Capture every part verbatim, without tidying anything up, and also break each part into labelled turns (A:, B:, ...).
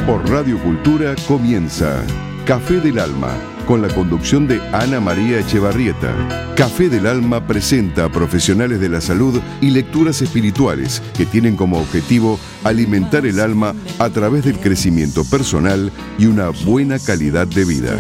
A: Por Radio Cultura comienza Café del Alma, con la conducción de Ana María Echevarrieta. Café del Alma presenta a profesionales de la salud y lecturas espirituales que tienen como objetivo alimentar el alma a través del crecimiento personal y una buena calidad de vida.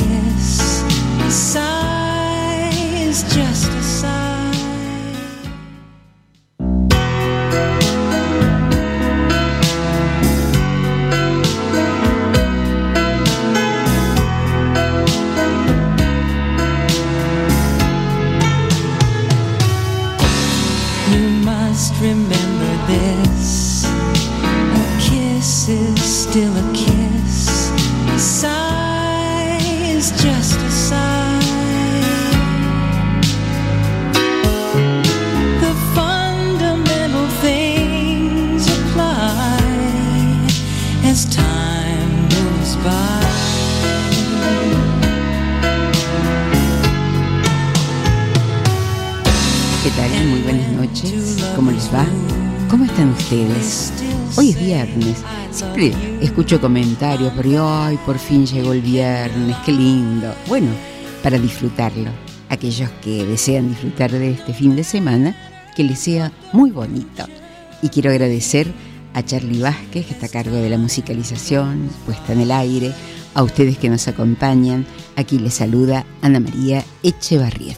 B: Hoy es viernes, siempre escucho comentarios, pero ay, por fin llegó el viernes, qué lindo. Bueno, para disfrutarlo, aquellos que desean disfrutar de este fin de semana, que les sea muy bonito. Y quiero agradecer a Charly Vázquez, que está a cargo de la musicalización, puesta en el aire, a ustedes que nos acompañan. Aquí les saluda Ana María Echevarrieta.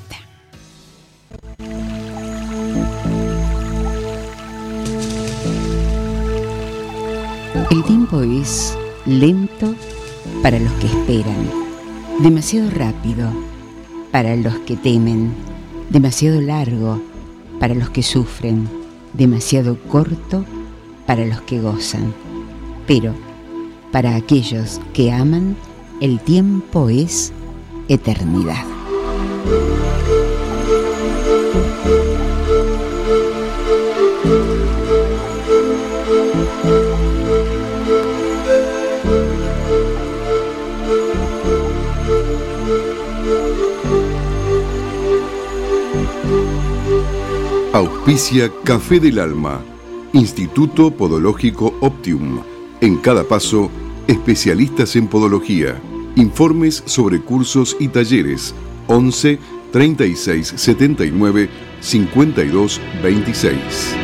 B: El tiempo es lento para los que esperan, demasiado rápido para los que temen, demasiado largo para los que sufren, demasiado corto para los que gozan. Pero para aquellos que aman, el tiempo es eternidad.
A: Auspicia Café del Alma, Instituto Podológico Optium. En cada paso, especialistas en podología. Informes sobre cursos y talleres. once, treinta y seis, setenta y nueve, cincuenta y dos, veintiséis.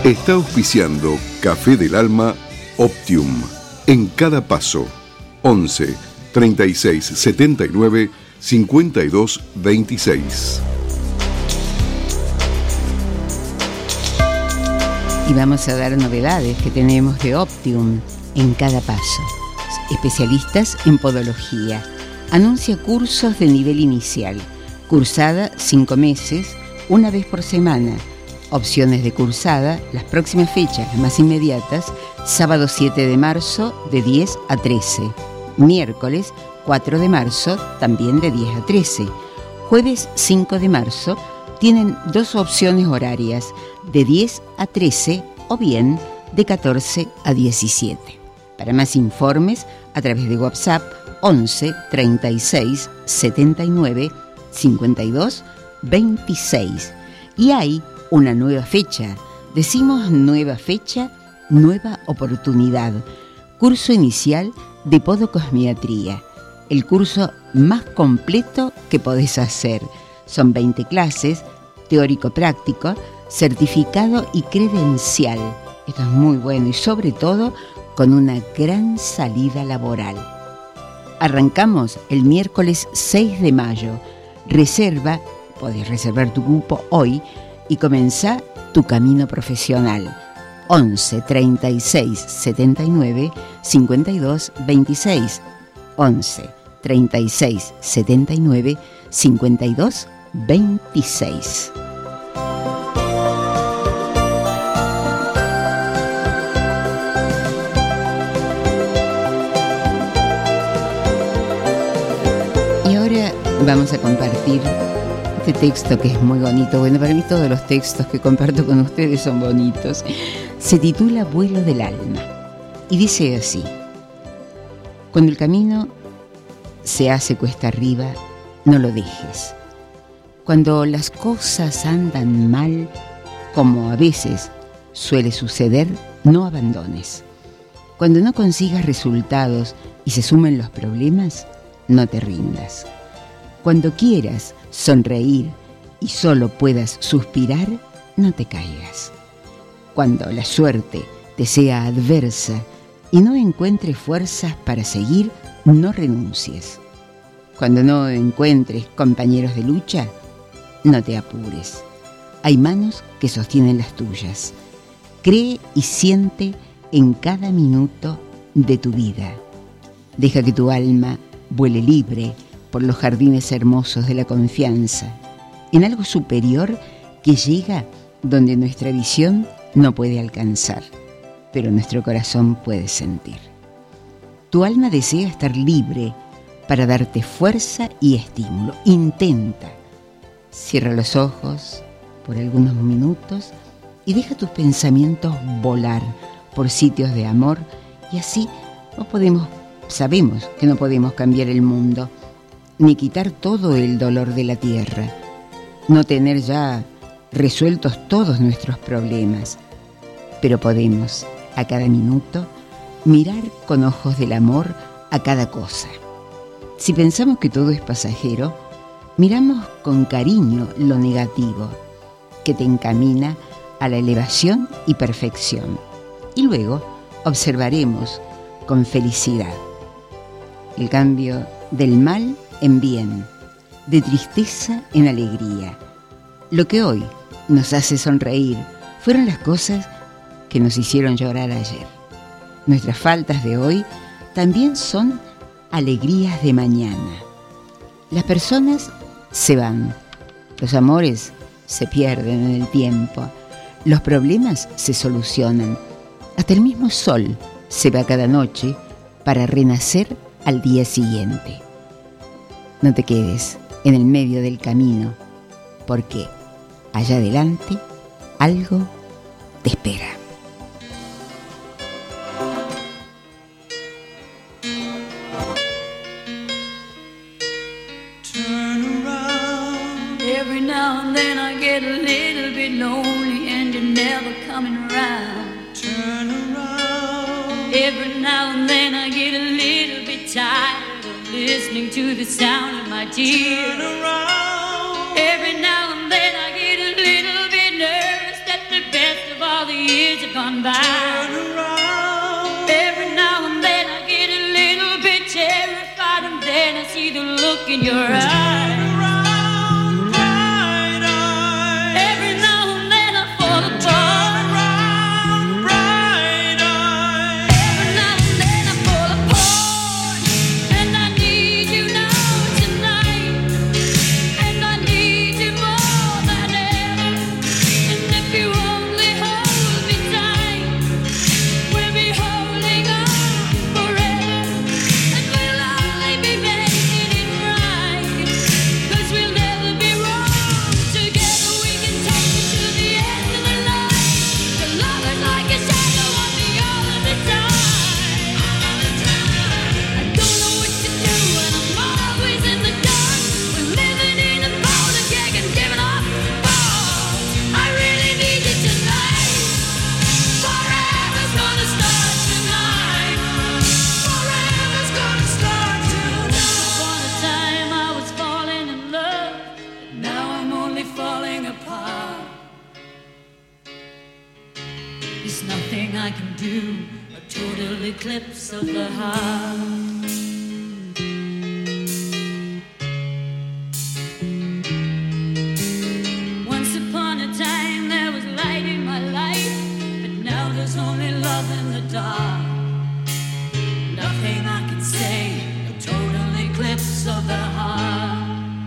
A: Está auspiciando Café del Alma Optium. En cada paso. once, treinta y seis, setenta y nueve, cincuenta y dos, veintiséis.
B: Y vamos a dar novedades que tenemos de Optium en cada paso. Especialistas en podología. Anuncia cursos de nivel inicial. Cursada cinco meses, una vez por semana. Opciones de cursada, las próximas fechas, las más inmediatas, sábado siete de marzo de diez a trece. Miércoles cuatro de marzo, también de diez a trece. Jueves cinco de marzo, tienen dos opciones horarias, de diez a trece o bien de catorce a diecisiete. Para más informes, a través de WhatsApp once, treinta y seis, setenta y nueve, cincuenta y dos, veintiséis. Y hay una nueva fecha. Decimos nueva fecha, nueva oportunidad. Curso inicial de podocosmiatría. El curso más completo que podés hacer. Son veinte clases, teórico-práctico, certificado y credencial. Esto es muy bueno y sobre todo con una gran salida laboral. Arrancamos el miércoles seis de mayo. Reserva, podés reservar tu cupo hoy y comenzá tu camino profesional. once, treinta y seis, setenta y nueve, cincuenta y dos, veintiséis. once, treinta y seis, setenta y nueve, cincuenta y dos, veintiséis. Y ahora vamos a compartir este texto que es muy bonito. Bueno, para mí todos los textos que comparto con ustedes son bonitos. Se titula Vuelo del alma y dice así: cuando el camino se hace cuesta arriba, no lo dejes. Cuando las cosas andan mal, como a veces suele suceder, no abandones. Cuando no consigas resultados y se sumen los problemas, no te rindas. Cuando quieras sonreír y solo puedas suspirar, no te caigas. Cuando la suerte te sea adversa y no encuentres fuerzas para seguir, no renuncies. Cuando no encuentres compañeros de lucha, no te apures. Hay manos que sostienen las tuyas. Cree y siente en cada minuto de tu vida. Deja que tu alma vuele libre por los jardines hermosos de la confianza, en algo superior que llega donde nuestra visión no puede alcanzar, pero nuestro corazón puede sentir. Tu alma desea estar libre para darte fuerza y estímulo. Intenta. Cierra los ojos por algunos minutos y deja tus pensamientos volar por sitios de amor, y así no podemos, sabemos que no podemos cambiar el mundo, ni quitar todo el dolor de la tierra, no tener ya resueltos todos nuestros problemas, pero podemos, a cada minuto, mirar con ojos del amor a cada cosa. Si pensamos que todo es pasajero, miramos con cariño lo negativo, que te encamina a la elevación y perfección, y luego observaremos con felicidad el cambio del mal en bien, de tristeza en alegría. Lo que hoy nos hace sonreír fueron las cosas que nos hicieron llorar ayer. Nuestras faltas de hoy también son alegrías de mañana. Las personas se van, los amores se pierden en el tiempo, los problemas se solucionan, hasta el mismo sol se va cada noche para renacer al día siguiente. No te quedes en el medio del camino, porque allá adelante algo te espera.
C: Turn around. Every now and then I get a little bit lonely and you're never coming around. Turn around. Every now and then I get a little bit tired of listening to the sound of my tears. Turn around. Every now and then I get a little bit nervous that the best of all the years have gone by. Every now and then I get a little bit terrified, and then I see the look in your eyes. Eclipse of the heart. Once upon a time there was light in my life, but now there's only love in the dark. Nothing I can say, a total eclipse of the heart.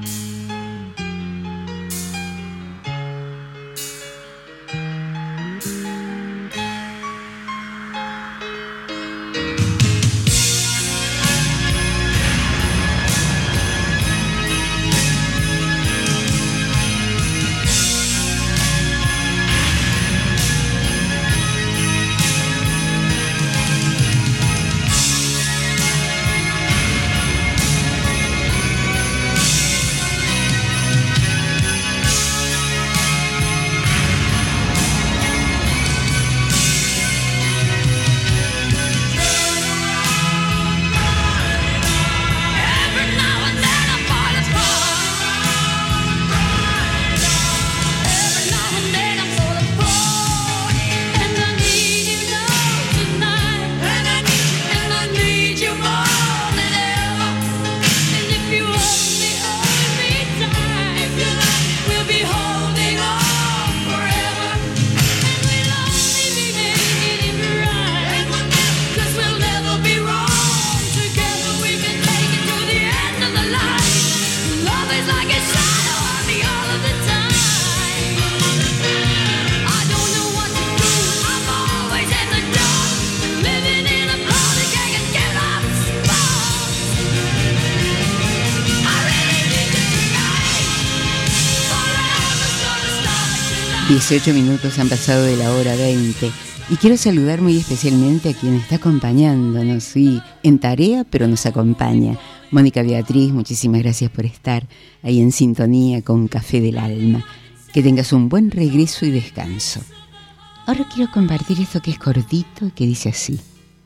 B: dieciocho minutos han pasado de la hora veinte y quiero saludar muy especialmente a quien está acompañándonos, sí, en tarea, pero nos acompaña. Mónica Beatriz, muchísimas gracias por estar ahí en sintonía con Café del Alma. Que tengas un buen regreso y descanso. Ahora quiero compartir esto que es cortito, que dice así.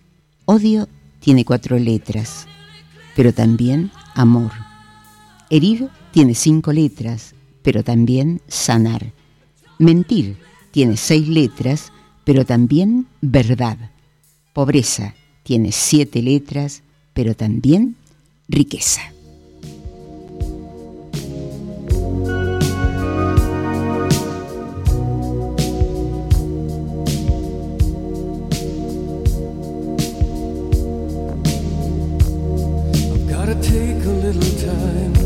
B: Odio tiene cuatro letras, pero también amor. Herir tiene cinco letras, pero también sanar. Mentir tiene seis letras, pero también verdad. Pobreza tiene siete letras, pero también riqueza.
D: I've gotta take a little time,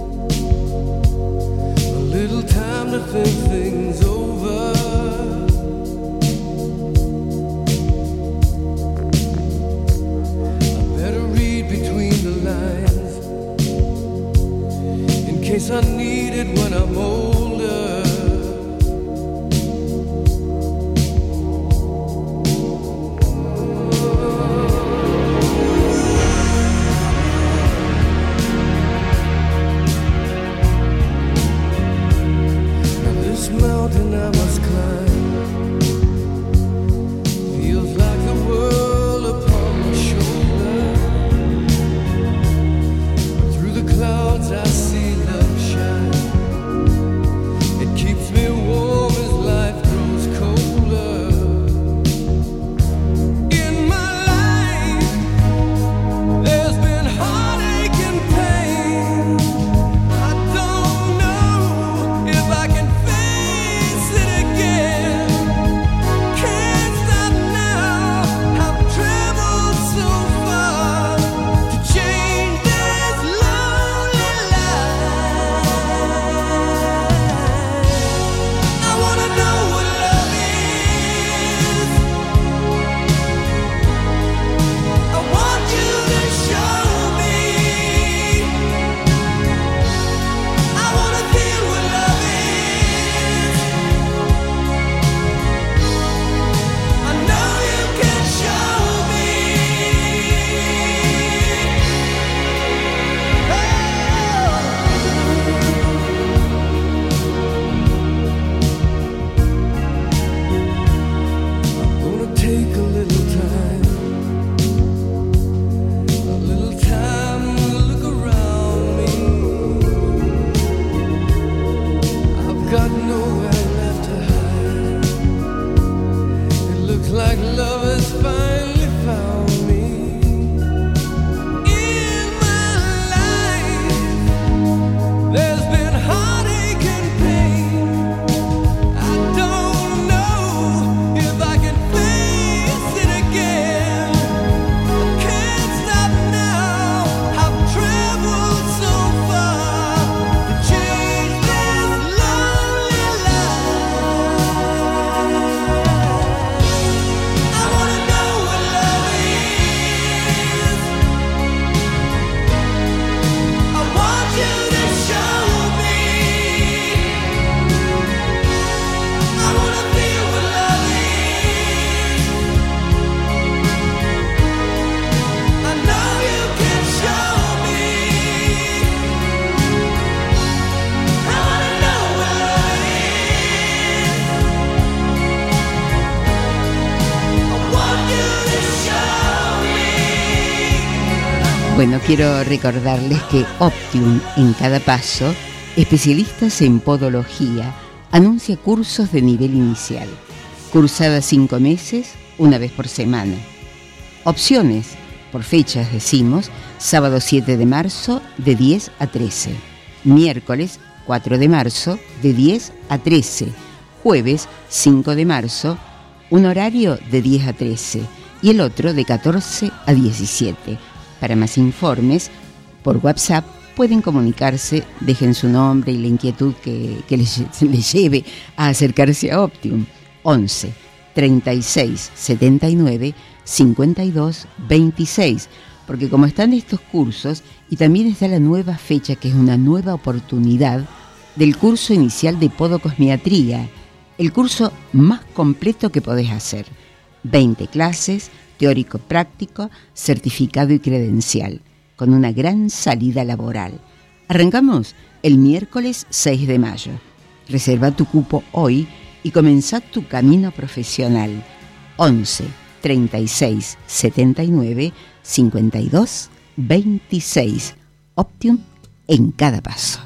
D: a little time to think things over. In case I need it when I'm older. Now this mountain I must climb feels like the world upon my shoulder. Through the clouds I see love shine.
B: Bueno, quiero recordarles que Optium en cada paso, especialistas en podología, anuncia cursos de nivel inicial. Cursada cinco meses, una vez por semana. Opciones, por fechas decimos, sábado siete de marzo de diez a trece, miércoles cuatro de marzo de diez a trece, jueves cinco de marzo, un horario de diez a trece y el otro de catorce a diecisiete. Para más informes, por WhatsApp pueden comunicarse, dejen su nombre y la inquietud que, que les, les lleve a acercarse a Optium. once, treinta y seis, setenta y nueve, cincuenta y dos, veintiséis. Porque como están estos cursos, y también está la nueva fecha, que es una nueva oportunidad del curso inicial de podocosmiatría, el curso más completo que podés hacer. veinte clases, teórico práctico, certificado y credencial, con una gran salida laboral. Arrancamos el miércoles seis de mayo. Reserva tu cupo hoy y comenzá tu camino profesional. once, treinta y seis, setenta y nueve, cincuenta y dos, veintiséis. Optium en cada paso.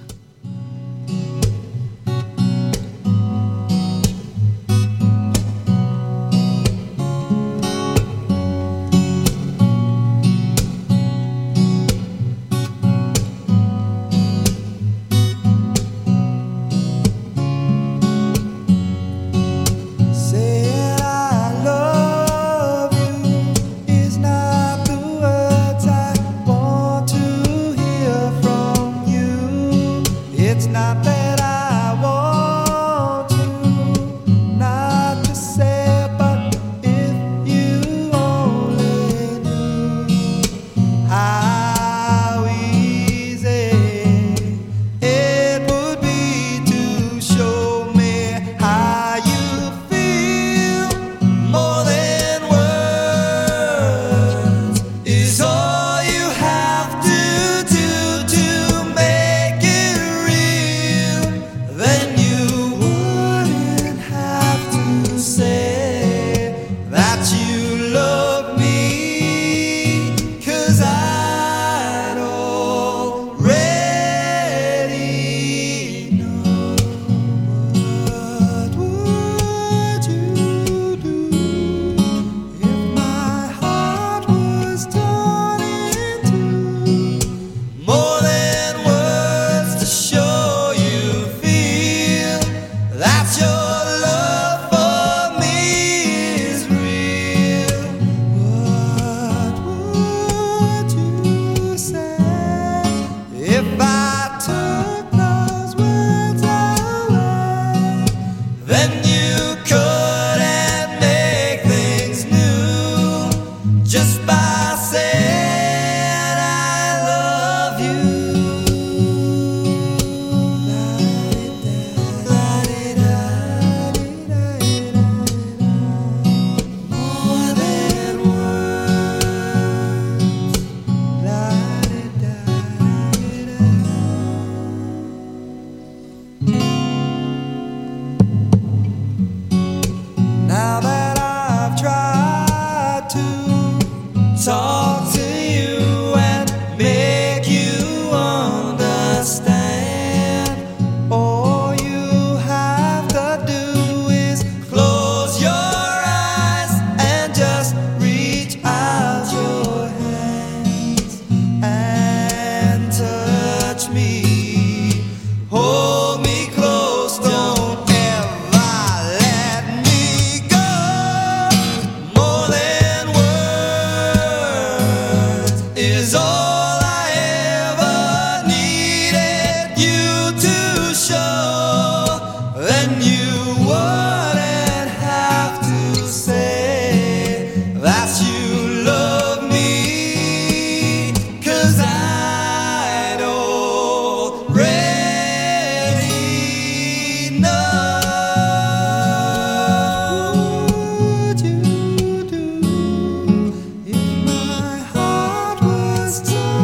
D: Just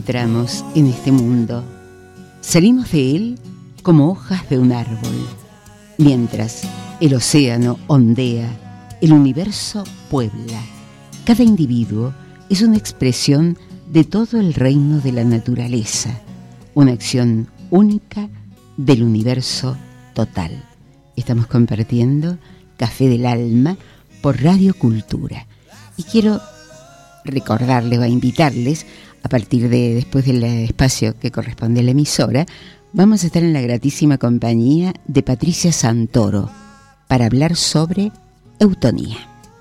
B: entramos en este mundo. Salimos de él como hojas de un árbol. Mientras el océano ondea, el universo puebla. Cada individuo es una expresión de todo el reino de la naturaleza, una acción única del universo total. Estamos compartiendo Café del Alma por Radio Cultura. Y quiero recordarles o invitarles, a partir de después del espacio que corresponde a la emisora, vamos a estar en la gratísima compañía de Patricia Santoro para hablar sobre eutonía.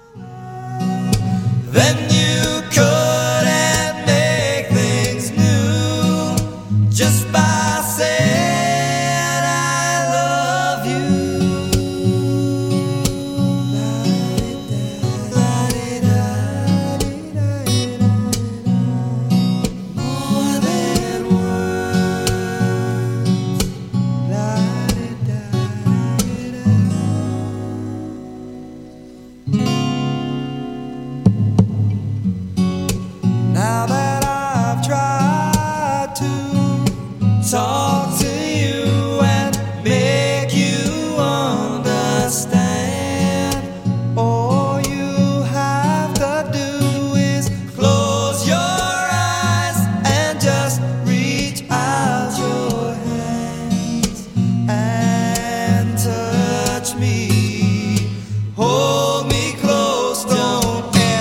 E: Then you couldn't make things new just by saying I love you. More than Now that I've tried to talk to you and make you understand, all you have to do is close your eyes and just reach out your hands and touch me, hold me close, don't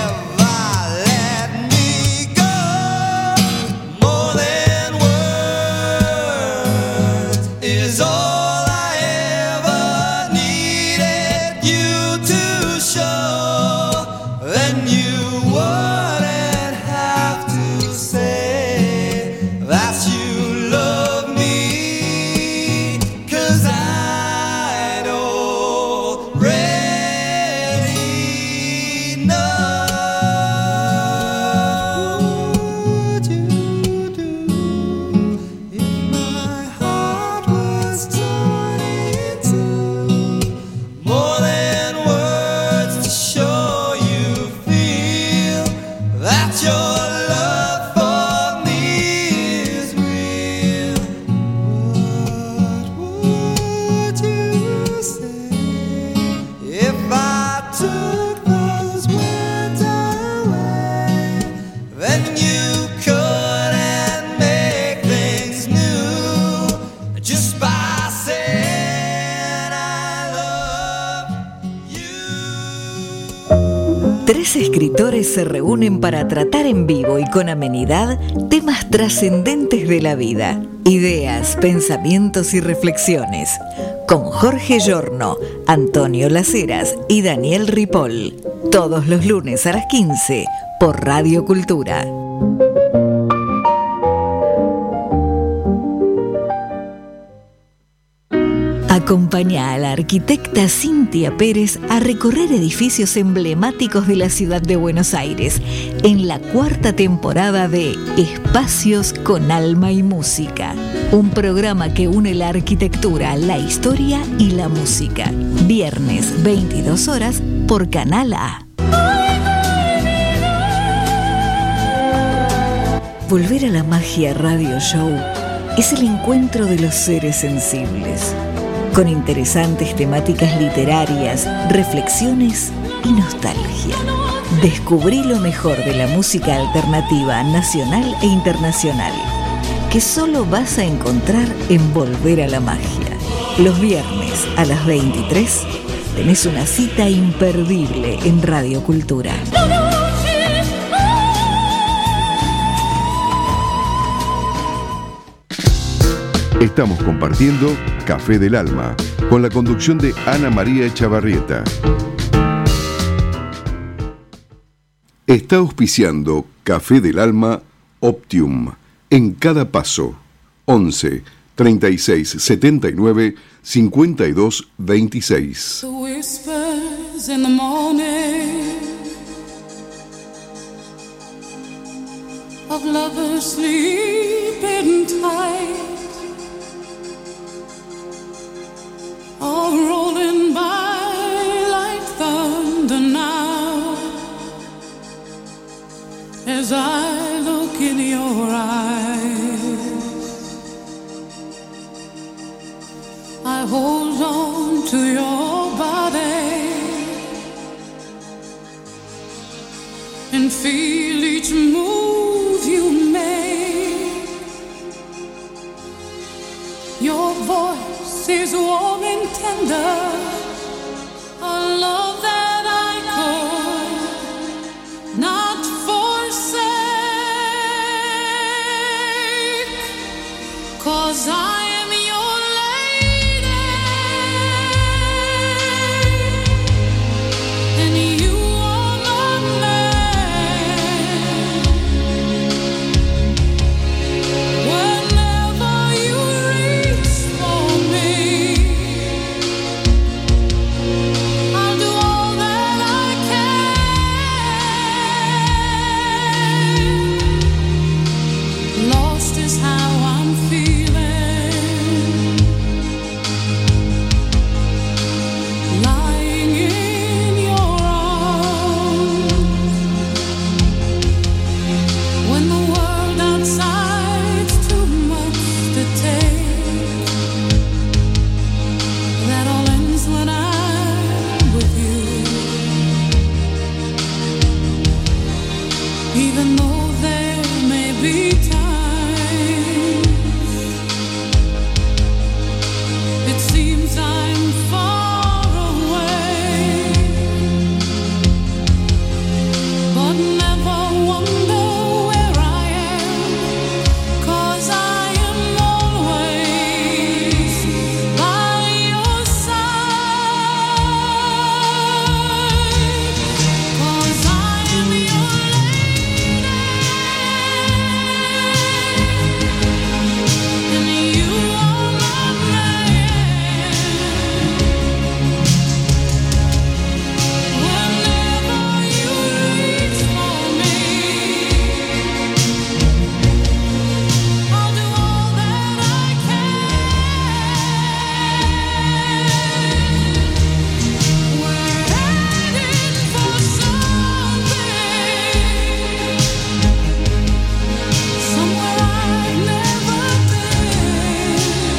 F: Tres escritores se reúnen para tratar en vivo y con amenidad temas trascendentes de la vida, ideas, pensamientos y reflexiones, con Jorge Giorno, Antonio Las Heras y Daniel Ripoll, todos los lunes a las quince por Radio Cultura. Acompaña a la arquitecta Cintia Pérez a recorrer edificios emblemáticos de la ciudad de Buenos Aires en la cuarta temporada de Espacios con Alma y Música, un programa que une la arquitectura, la historia y la música. Viernes, veintidós horas, por Canal A. Volver a la Magia Radio Show es el encuentro de los seres sensibles, con interesantes temáticas literarias, reflexiones y nostalgia. Descubrí lo mejor de la música alternativa nacional e internacional, que solo vas a encontrar en Volver a la Magia. Los viernes a las veintitrés tenés una cita imperdible en Radio Cultura.
A: Estamos compartiendo Café del Alma, con la conducción de Ana María Echavarrieta. Está auspiciando Café del Alma Optium, en cada paso, once, treinta y seis, setenta y nueve, cincuenta y dos, veintiséis.
C: The whispers in the morning of lovers sleeping tight are rolling by like thunder now, as I look in your eyes. I hold on to your body and feel each move you make. Your voice is warm and tender, a love that I could not forsake, 'cause I am your lady and you are my man. Whenever you reach for me, I'll do all that I can. Lost is how I'm feeling, lying in your arms, when the world outside's too much to take. That all ends when I'm with you, even though there may be times it seems I'm far away, but never wonder where I am, 'cause I am always by your side, 'cause I am your lady and you are my man. Whenever you reach for me, I'll do all that I can. We're heading for something, somewhere I've never been.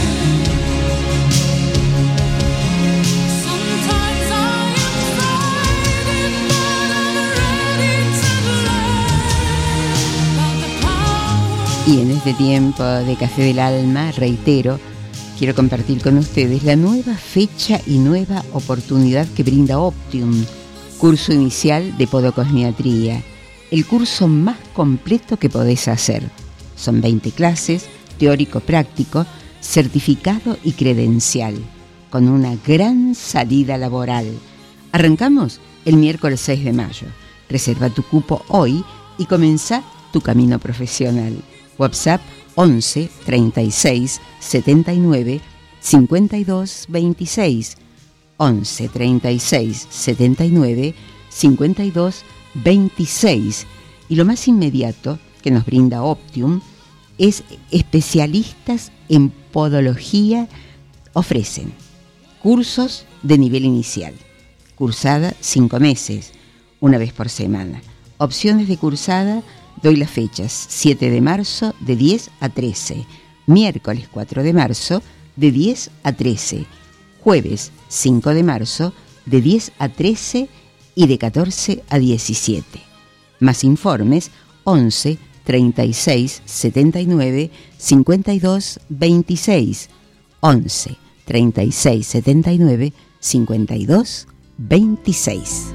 C: Sometimes I am frightened, but I'm ready to learn about the power.
B: Y en este tiempo de Café del Alma, reitero, quiero compartir con ustedes la nueva fecha y nueva oportunidad que brinda Optium, curso inicial de podocosmiatría, el curso más completo que podés hacer. Son veinte clases, teórico-práctico, certificado y credencial, con una gran salida laboral. Arrancamos el miércoles seis de mayo. Reserva tu cupo hoy y comenzá tu camino profesional. WhatsApp once treinta y seis setenta y nueve cincuenta y dos veintiséis. once treinta y seis setenta y nueve cincuenta y dos veintiséis. Y lo más inmediato que nos brinda Optium es especialistas en podología. Ofrecen cursos de nivel inicial, cursada cinco meses, una vez por semana. Opciones de cursada, doy las fechas: siete de marzo de diez a trece, miércoles cuatro de marzo de diez a trece, jueves cinco de marzo de diez a trece y de catorce a diecisiete. Más informes once treinta y seis setenta y nueve cincuenta y dos veintiséis. once treinta y seis setenta y nueve cincuenta y dos veintiséis.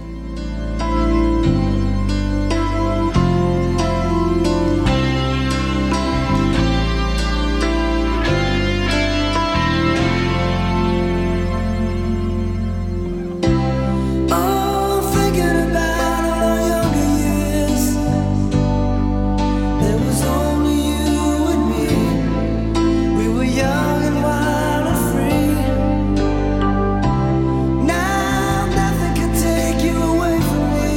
E: Oh, thinking about all our younger years, there was only you and me. We were young and wild and free. Now nothing can take you away from me.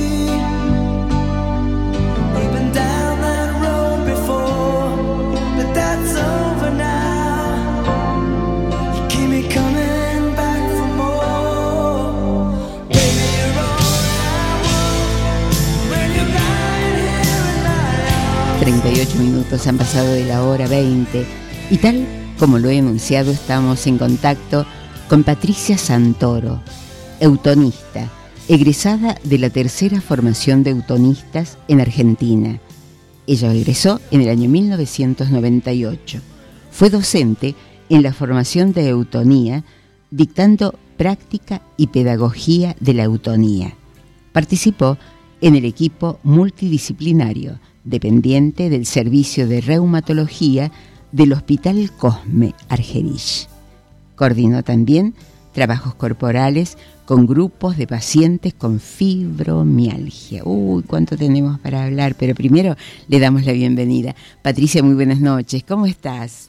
E: We've been down that road before, but that's over now. You keep me coming back for more. Baby, you're all I want when you're lying here in my arms.
B: treinta y ocho minutos han pasado de la hora veinte y tal como lo he anunciado, estamos en contacto con Patricia Santoro, eutonista, egresada de la tercera formación de eutonistas en Argentina. Ella egresó en el año mil novecientos noventa y ocho. Fue docente en la formación de eutonía, dictando práctica y pedagogía de la eutonía. Participó en el equipo multidisciplinario, dependiente del Servicio de Reumatología del Hospital Cosme Argerich. Coordinó también trabajos corporales con grupos de pacientes con fibromialgia. Uy, cuánto tenemos para hablar, pero primero le damos la bienvenida. Patricia, muy buenas noches, ¿cómo estás?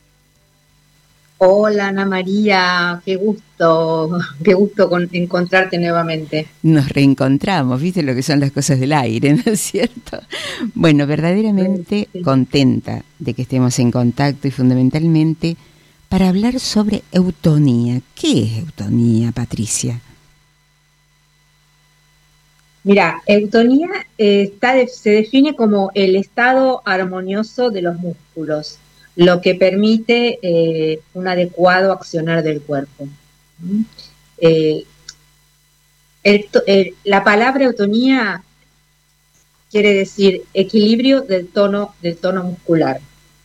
G: Hola Ana María, qué gusto, qué gusto con, encontrarte nuevamente.
B: Nos reencontramos, viste lo que son las cosas del aire, ¿no es cierto? Bueno, verdaderamente sí. Contenta de que estemos en contacto y fundamentalmente para hablar sobre eutonía. ¿Qué es eutonía, Patricia?
G: Mira, eutonía eh, está de, se define como el estado armonioso de los músculos, lo que permite eh, un adecuado accionar del cuerpo. ¿Mm? Eh, el, el, la palabra eutonía quiere decir equilibrio del tono, del tono muscular.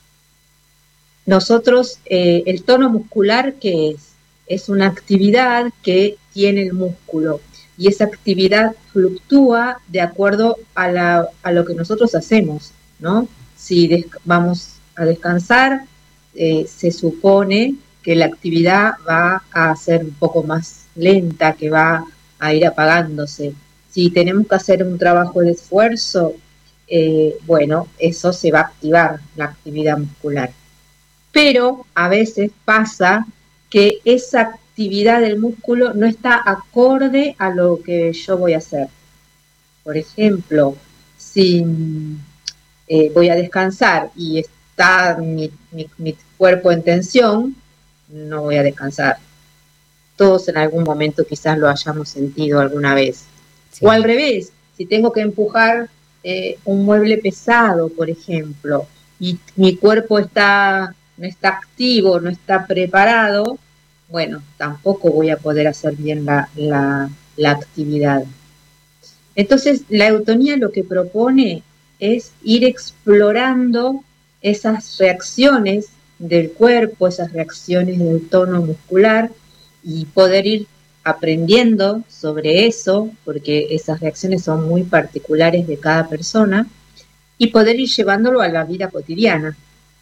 G: Nosotros, eh, el tono muscular, ¿qué es? Es una actividad que tiene el músculo y esa actividad fluctúa de acuerdo a, la, a lo que nosotros hacemos, ¿no? Si des, vamos a descansar, eh, se supone que la actividad va a ser un poco más lenta, que va a ir apagándose. Si tenemos que hacer un trabajo de esfuerzo, eh, bueno, eso se va a activar, la actividad muscular. Pero a veces pasa que esa actividad del músculo no está acorde a lo que yo voy a hacer. Por ejemplo, si eh, voy a descansar y está mi, mi, mi cuerpo en tensión, no voy a descansar. Todos en algún momento quizás lo hayamos sentido alguna vez. Sí. O al revés, si tengo que empujar eh, un mueble pesado, por ejemplo, y mi cuerpo está... no está activo, no está preparado, bueno, tampoco voy a poder hacer bien la, la, la actividad. Entonces, la eutonía lo que propone es ir explorando esas reacciones del cuerpo, esas reacciones del tono muscular y poder ir aprendiendo sobre eso, porque esas reacciones son muy particulares de cada persona, y poder ir llevándolo a la vida cotidiana.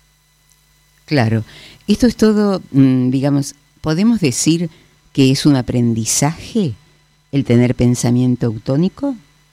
B: Claro, esto es todo, digamos, ¿podemos decir que es un aprendizaje el tener pensamiento eutónico?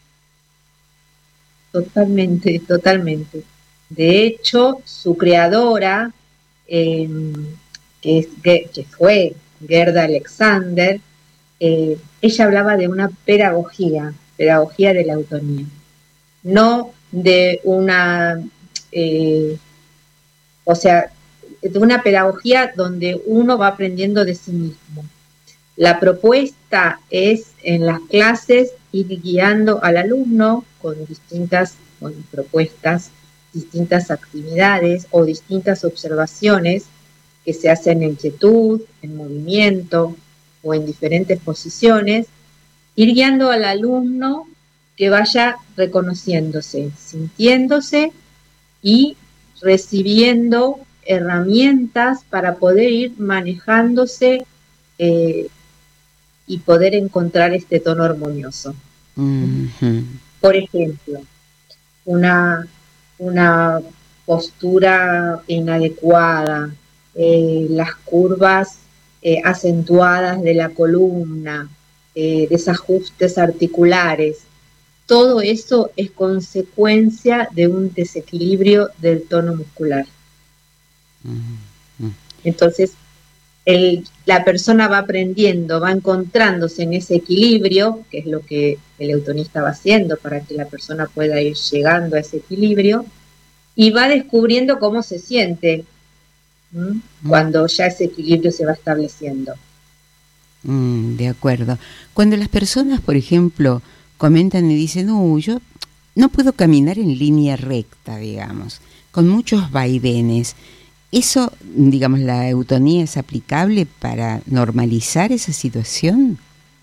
G: Totalmente, totalmente. De hecho, su creadora, eh, que, es, que fue Gerda Alexander, eh, ella hablaba de una pedagogía, pedagogía de la eutonía, no de una, eh, o sea, de una pedagogía donde uno va aprendiendo de sí mismo. La propuesta es en las clases ir guiando al alumno con distintas con propuestas, distintas actividades o distintas observaciones que se hacen en quietud, en movimiento o en diferentes posiciones, ir guiando al alumno que vaya reconociéndose, sintiéndose y recibiendo herramientas para poder ir manejándose eh, y poder encontrar este tono armonioso. Mm-hmm. Por ejemplo, una, una postura inadecuada, eh, las curvas eh, acentuadas de la columna, eh, desajustes articulares, todo eso es consecuencia de un desequilibrio del tono muscular. Entonces, el, la persona va aprendiendo, va encontrándose en ese equilibrio, que es lo que el eutonista va haciendo para que la persona pueda ir llegando a ese equilibrio, y va descubriendo cómo se siente ¿m? cuando ya ese equilibrio se va estableciendo.
B: Mm, de acuerdo. Cuando las personas, por ejemplo, comentan y dicen, no, yo no puedo caminar en línea recta, digamos, con muchos vaivenes, ¿Eso, digamos, la eutonía es aplicable para normalizar esa situación?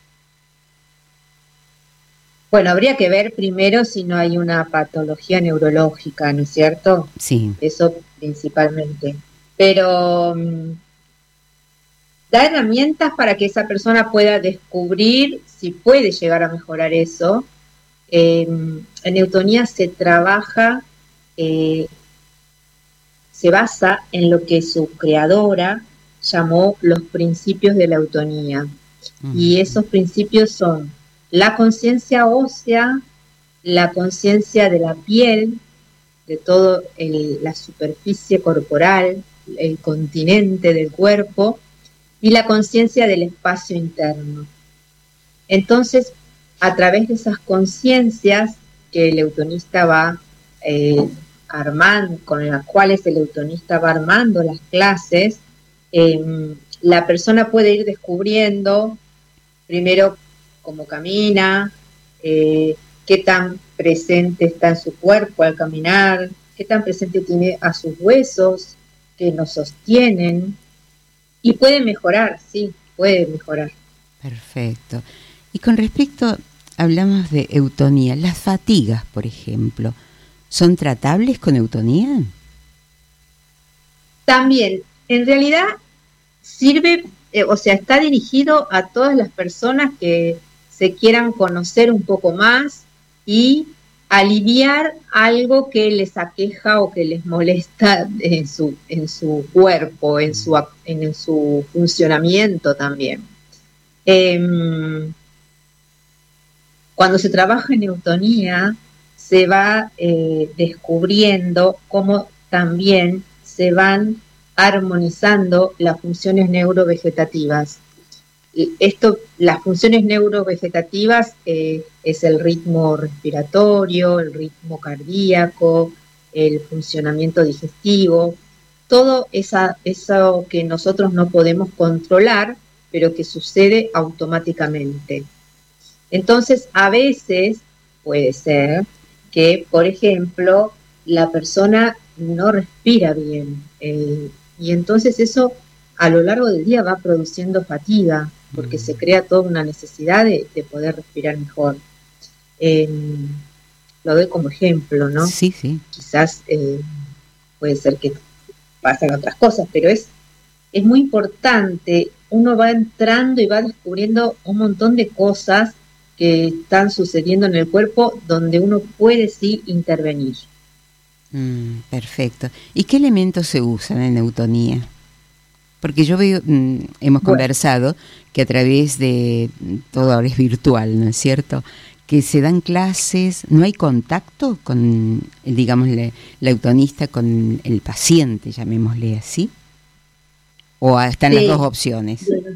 G: Bueno, habría que ver primero si no hay una patología neurológica, ¿no es cierto?
B: Sí.
G: Eso principalmente. Pero um, da herramientas para que esa persona pueda descubrir si puede llegar a mejorar eso. Eh, en eutonía se trabaja, eh, se basa en lo que su creadora llamó los principios de la eutonía. Uh-huh. Y esos principios son la conciencia ósea, la conciencia de la piel, de toda la superficie corporal, el continente del cuerpo, y la conciencia del espacio interno. Entonces, a través de esas conciencias que el eutonista va eh, armando, con las cuales el eutonista va armando las clases, eh, la persona puede ir descubriendo primero cómo camina, eh, qué tan presente está en su cuerpo al caminar, qué tan presente tiene a sus huesos que nos sostienen, y puede mejorar, sí, puede mejorar.
B: Perfecto. Y con respecto, hablamos de eutonía, las fatigas, por ejemplo, ¿son tratables con eutonía?
G: También, en realidad sirve, eh, o sea, está dirigido a todas las personas que se quieran conocer un poco más y aliviar algo que les aqueja o que les molesta en su, en su cuerpo, en su, en, en su funcionamiento también. Eh, cuando se trabaja en eutonía, se va eh, descubriendo cómo también se van armonizando las funciones neurovegetativas. Esto, las funciones neurovegetativas eh, es el ritmo respiratorio, el ritmo cardíaco, el funcionamiento digestivo, todo esa, eso que nosotros no podemos controlar, pero que sucede automáticamente. Entonces, a veces puede ser que, por ejemplo, la persona no respira bien, eh, y entonces eso a lo largo del día va produciendo fatiga, porque se crea toda una necesidad de, de poder respirar mejor. Eh, lo doy como ejemplo, ¿no?
B: Sí, sí.
G: Quizás eh, puede ser que pasen otras cosas, pero es, es muy importante. Uno va entrando y va descubriendo un montón de cosas que están sucediendo en el cuerpo donde uno puede sí intervenir.
B: Mm, perfecto. ¿Y qué elementos se usan en eutonía? Porque yo veo, mm, hemos bueno. conversado que a través de todo ahora es virtual, ¿no es cierto? Que se dan clases, no hay contacto con, digamos, la, la eutonista con el paciente, llamémosle así. ¿O están sí. las dos opciones?
G: Bueno.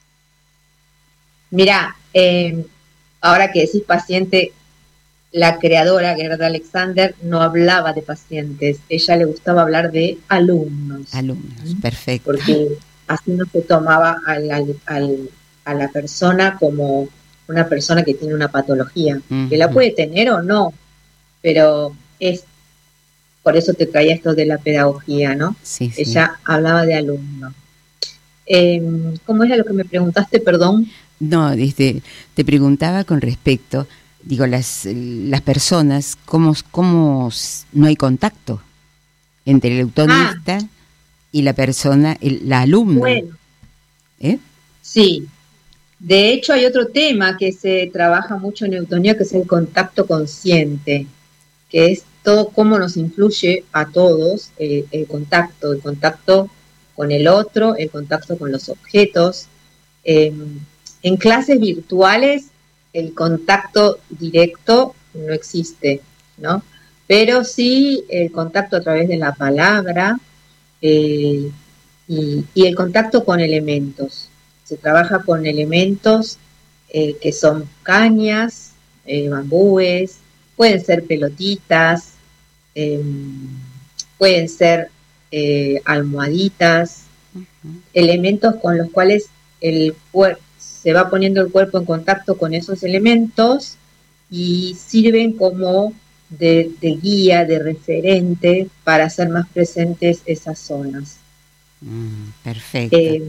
G: Mirá, eh, ahora que decís paciente, la creadora, Gerda Alexander, no hablaba de pacientes, ella le gustaba hablar de alumnos.
B: Alumnos, ¿sí? Perfecto.
G: Porque así no se tomaba al, al, al, a la persona como una persona que tiene una patología, uh-huh. que la puede tener o no, pero es, por eso te traía esto de la pedagogía, ¿no?
B: Sí, sí.
G: Ella hablaba de alumnos. Eh, ¿Cómo era lo que me preguntaste, perdón?
B: No, este, te preguntaba con respecto, digo, las, las personas, ¿cómo, cómo no hay contacto entre el eutonista ah. y la persona, el, la alumna?
G: Bueno,
B: ¿Eh?
G: sí. De hecho, hay otro tema que se trabaja mucho en eutonía, que es el contacto consciente, que es todo cómo nos influye a todos el, el contacto, el contacto con el otro, el contacto con los objetos. Eh, en clases virtuales, el contacto directo no existe, ¿no? Pero sí el contacto a través de la palabra eh, y, y el contacto con elementos. Se trabaja con elementos eh, que son cañas, eh, bambúes, pueden ser pelotitas, eh, pueden ser eh, almohaditas, uh-huh. elementos con los cuales el cuerpo se va poniendo el cuerpo en contacto con esos elementos y sirven como de, de guía, de referente para hacer más presentes esas zonas.
B: Mm, perfecto.
G: Eh,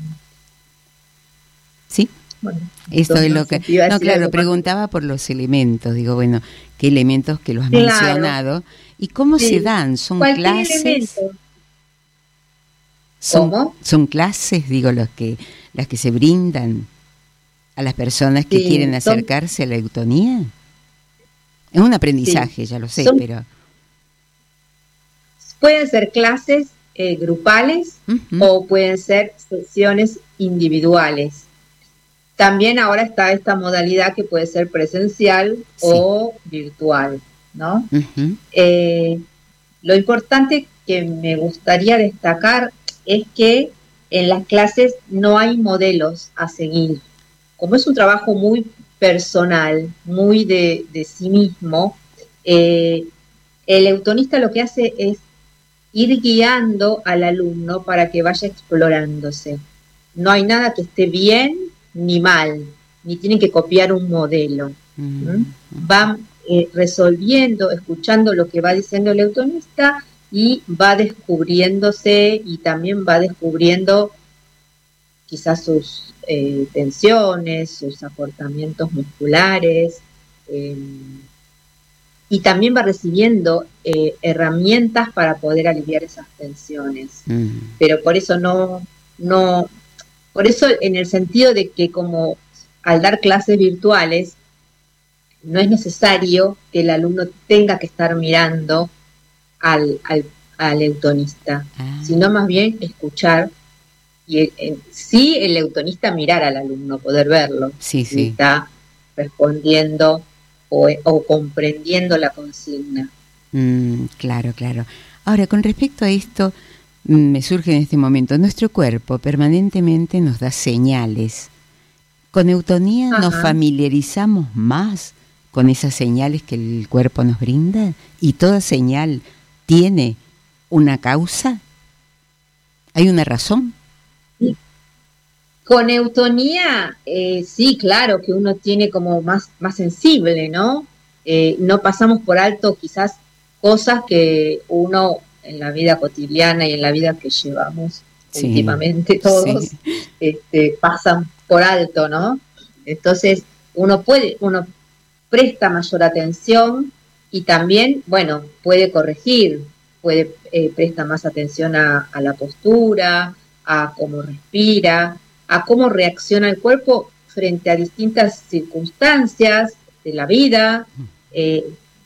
B: sí.
G: Bueno,
B: Eso es lo que... No, claro, preguntaba
G: más.
B: por los elementos. Digo, bueno, ¿qué elementos que los has
G: claro.
B: mencionado? ¿Y cómo sí. se dan? ¿Son
G: Cualquier
B: clases?
G: Elemento.
B: ¿Son,
G: ¿Cómo?
B: ¿Son clases, digo, los que, las que se brindan a las personas que
G: sí,
B: quieren acercarse son... a la eutonía? Es un aprendizaje, sí. ya lo sé, son... pero...
G: Pueden ser clases eh, grupales uh-huh. o pueden ser sesiones individuales. También ahora está esta modalidad que puede ser presencial sí. o virtual, ¿no? Uh-huh. Eh, lo importante que me gustaría destacar es que en las clases no hay modelos a seguir. Como es un trabajo muy personal, muy de, de sí mismo, eh, el eutonista lo que hace es ir guiando al alumno para que vaya explorándose. No hay nada que esté bien ni mal, ni tienen que copiar un modelo. Mm. ¿Mm? Van eh, resolviendo, escuchando lo que va diciendo el eutonista y va descubriéndose y también va descubriendo quizás sus eh, tensiones, sus acortamientos musculares, eh, y también va recibiendo eh, herramientas para poder aliviar esas tensiones. Mm. Pero por eso no, no, por eso en el sentido de que como al dar clases virtuales, no es necesario que el alumno tenga que estar mirando al, al, al eutonista, ah. sino más bien escuchar y el, el, sí el eutonista mirar al alumno, poder verlo,
B: sí,
G: si
B: sí.
G: está respondiendo o, o comprendiendo la consigna.
B: Mm, claro, claro. Ahora, con respecto a esto, me surge en este momento, nuestro cuerpo permanentemente nos da señales. Con eutonía Ajá. nos familiarizamos más con esas señales que el cuerpo nos brinda, y toda señal tiene una causa. ¿Hay una razón?
G: Sí. Con eutonía, eh, sí, claro, que uno tiene como más, más sensible, ¿no? Eh, no pasamos por alto quizás cosas que uno en la vida cotidiana y en la vida que llevamos sí, últimamente todos sí. este, pasan por alto, ¿no? Entonces uno puede, uno presta mayor atención y también, bueno, puede corregir, puede eh, presta más atención a, a la postura, a cómo respira, a cómo reacciona el cuerpo frente a distintas circunstancias de la vida, eh,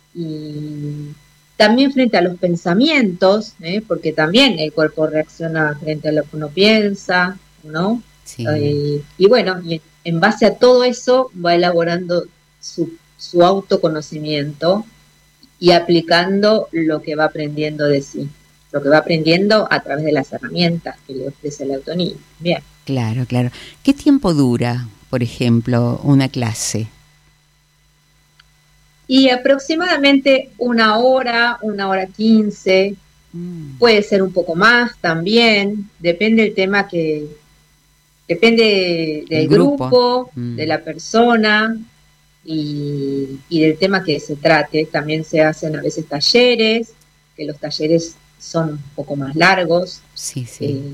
G: y también frente a los pensamientos, ¿eh? Porque también el cuerpo reacciona frente a lo que uno piensa, ¿no?
B: Sí.
G: Eh, y bueno, y en base a todo eso va elaborando su, su autoconocimiento y aplicando lo que va aprendiendo de sí, lo que va aprendiendo a través de las herramientas que le ofrece la eutonía. Bien.
B: Claro, claro. ¿Qué tiempo dura, por ejemplo, una clase?
G: Y aproximadamente una hora, una hora quince, mm. puede ser un poco más también, depende del tema que, depende del grupo, grupo mm. de la persona y, y del tema que se trate. También se hacen a veces talleres, que los talleres son un poco más largos.
B: Sí, sí.
G: Eh,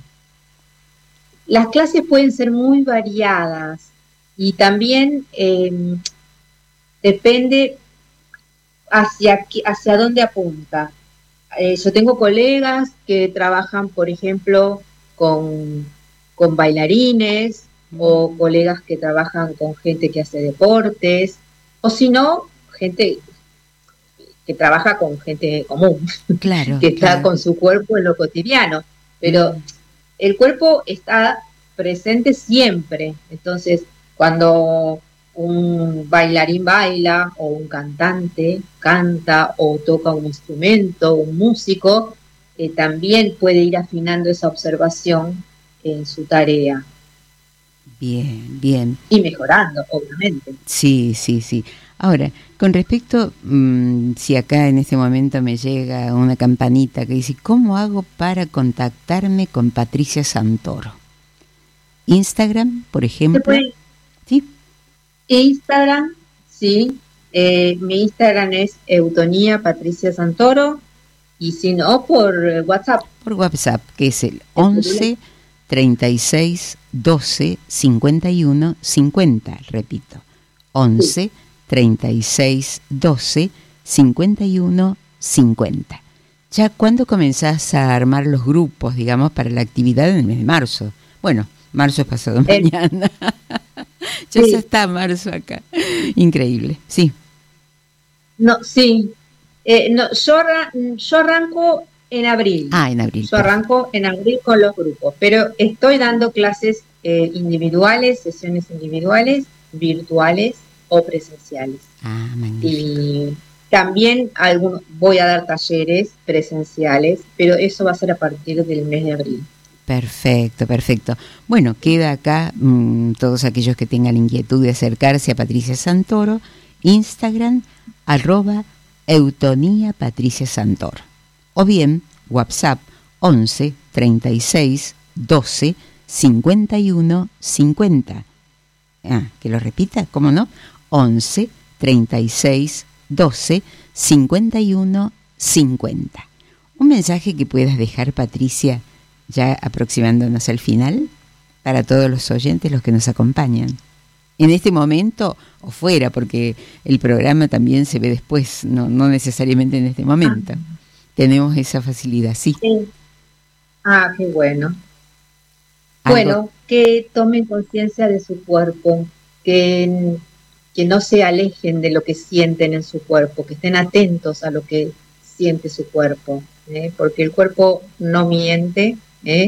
G: las clases pueden ser muy variadas y también eh, depende hacia, hacia dónde apunta. Eh, yo tengo colegas que trabajan, por ejemplo, con, con bailarines, mm. o colegas que trabajan con gente que hace deportes, o si no, gente que trabaja con gente común,
B: claro,
G: que está
B: claro.
G: con su cuerpo en lo cotidiano. Pero mm. el cuerpo está presente siempre, entonces cuando un bailarín baila o un cantante canta o toca un instrumento, un músico, eh, también puede ir afinando esa observación en su tarea.
B: Bien, bien.
G: Y mejorando, obviamente.
B: Sí, sí, sí. Ahora, con respecto, mmm, si acá en este momento me llega una campanita que dice, ¿cómo hago para contactarme con Patricia Santoro? Instagram, por ejemplo.
G: ¿Se puede?
B: Sí.
G: Instagram, sí. Eh, mi Instagram es Eutonía Patricia Santoro, y si no, por WhatsApp.
B: Por WhatsApp, que es el once treinta y seis doce cincuenta y uno cincuenta, repito, once
G: Sí.
B: treinta y seis doce cincuenta y uno cincuenta. Ya cuando comenzás a armar los grupos, digamos, para la actividad en el mes de marzo. Bueno, marzo es pasado
G: El-
B: mañana. Ya
G: Sí.
B: se está marzo acá. Increíble, sí.
G: No, sí. Eh, no, yo, arra- yo arranco en abril.
B: Ah, en abril.
G: Yo arranco en abril con los grupos, pero estoy dando clases eh, individuales, sesiones individuales, virtuales o presenciales.
B: Ah, magnífico.
G: Y también algunos, voy a dar talleres presenciales, pero eso va a ser a partir del mes de abril.
B: Perfecto, perfecto. Bueno, queda acá mmm, todos aquellos que tengan inquietud de acercarse a Patricia Santoro, Instagram, arroba Eutonía Patricia Santoro. O bien, WhatsApp once treinta y seis doce cincuenta y uno cincuenta. Ah, que lo repita, ¿cómo no? once treinta y seis doce cincuenta y uno cincuenta. Un mensaje que puedas dejar, Patricia, ya aproximándonos al final, para todos los oyentes, los que nos acompañan. En este momento o fuera, porque el programa también se ve después, no, no necesariamente en este momento. Ah. Tenemos esa facilidad, sí.
G: sí. Ah, qué bueno. ¿Algo? Bueno, que tomen conciencia de su cuerpo, que, que no se alejen de lo que sienten en su cuerpo, que estén atentos a lo que siente su cuerpo, ¿eh? Porque el cuerpo no miente, ¿eh?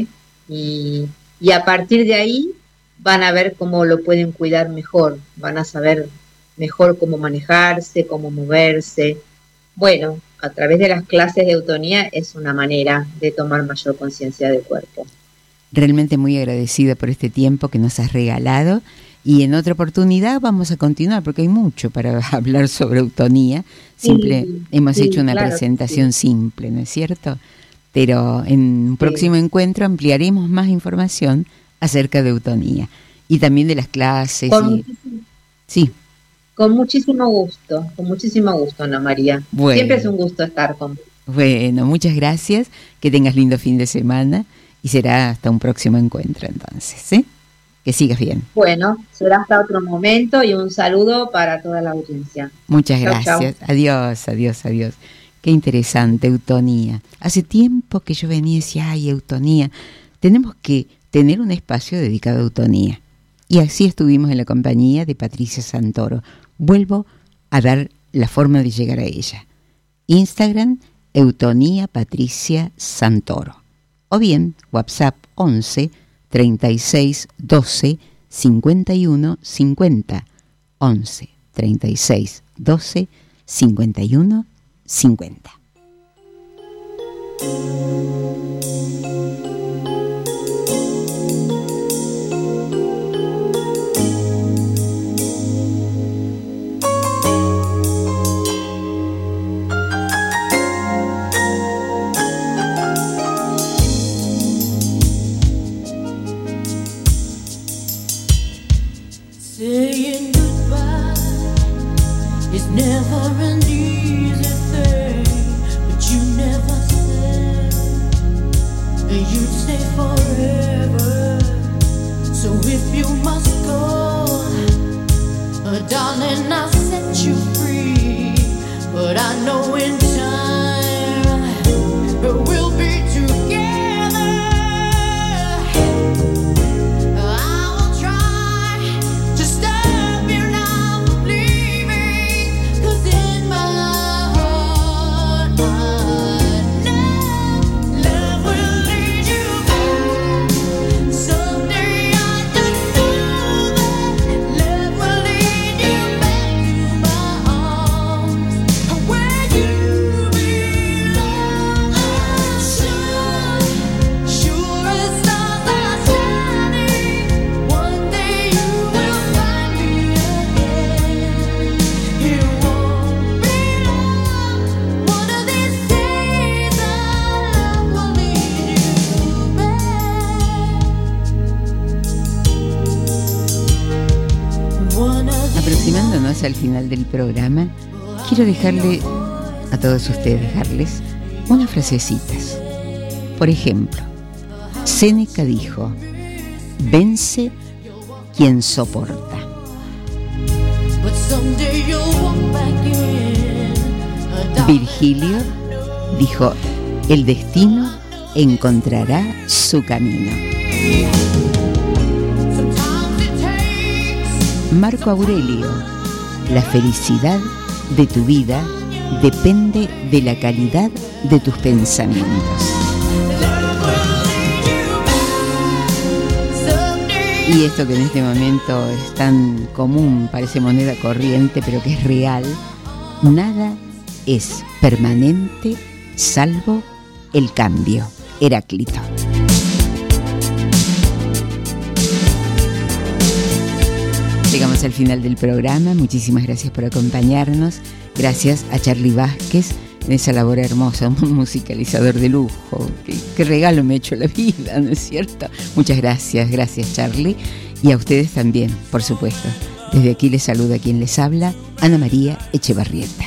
G: y, y a partir de ahí van a ver cómo lo pueden cuidar mejor, van a saber mejor cómo manejarse, cómo moverse. Bueno, a través de las clases de Eutonía es una manera de tomar mayor conciencia del cuerpo.
B: Realmente muy agradecida por este tiempo que nos has regalado, y en otra oportunidad vamos a continuar porque hay mucho para hablar sobre Eutonía. Simple, sí, hemos sí, hecho una claro, presentación sí. simple, ¿no es cierto? Pero en un próximo sí. encuentro ampliaremos más información acerca de Eutonía y también de las clases.
G: Con,
B: y... Sí.
G: Con muchísimo gusto, con muchísimo gusto, Ana María. Bueno. Siempre es un gusto estar con vos.
B: Bueno, muchas gracias, que tengas lindo fin de semana y será hasta un próximo encuentro entonces, ¿sí? Que sigas bien.
G: Bueno, será hasta otro momento y un saludo para toda la audiencia.
B: Muchas
G: chau,
B: gracias.
G: Chau.
B: Adiós, adiós, adiós. Qué interesante, Eutonía. Hace tiempo que yo venía y decía, ay, Eutonía, tenemos que tener un espacio dedicado a Eutonía. Y así estuvimos en la compañía de Patricia Santoro. Vuelvo a dar la forma de llegar a ella. Instagram, Eutonía Patricia Santoro. O bien, WhatsApp once treinta y seis doce cincuenta y uno cincuenta. once treinta y seis doce cincuenta y uno cincuenta.
C: Saying goodbye is never an easy thing, but you never said you'd stay forever. So if you must go, uh, darling, I'll set you free. But I know in time we'll be together.
E: You
B: llegamos al final del programa, quiero dejarle a todos ustedes, dejarles unas frasecitas. Por ejemplo, Séneca dijo: vence quien soporta. Virgilio dijo: el destino encontrará su camino. Marco Aurelio: la felicidad de tu vida depende de la calidad de tus pensamientos. Y esto que en este momento es tan común, parece moneda corriente, pero que es real: nada es permanente salvo el cambio. Heráclito. Llegamos al final del programa. Muchísimas gracias por acompañarnos. Gracias a Charly Vázquez en esa labor hermosa, un musicalizador de lujo. Qué, qué regalo me ha hecho la vida, ¿no es cierto? Muchas gracias, gracias Charly. Y a ustedes también, por supuesto. Desde aquí les saluda quien les habla, Ana María Echevarrieta.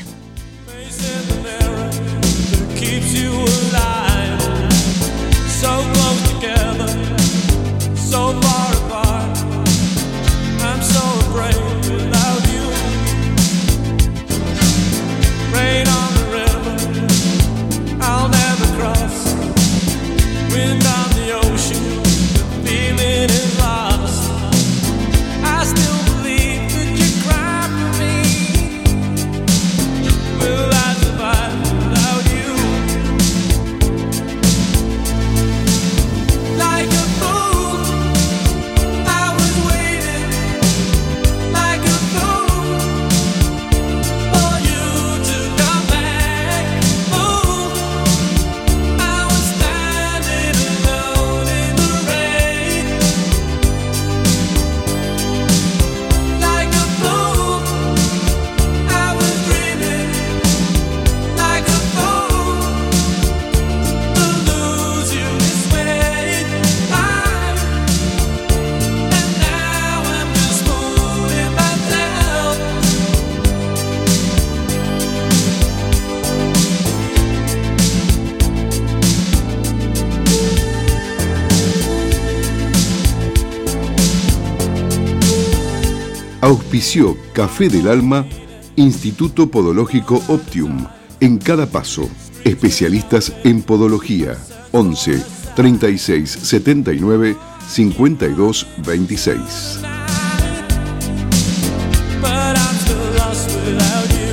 A: Auspició Café del Alma, Instituto Podológico Optium. En cada paso, especialistas en podología. once, treinta y seis, setenta y nueve, cincuenta y dos, veintiséis.
D: But I'm still lost without you.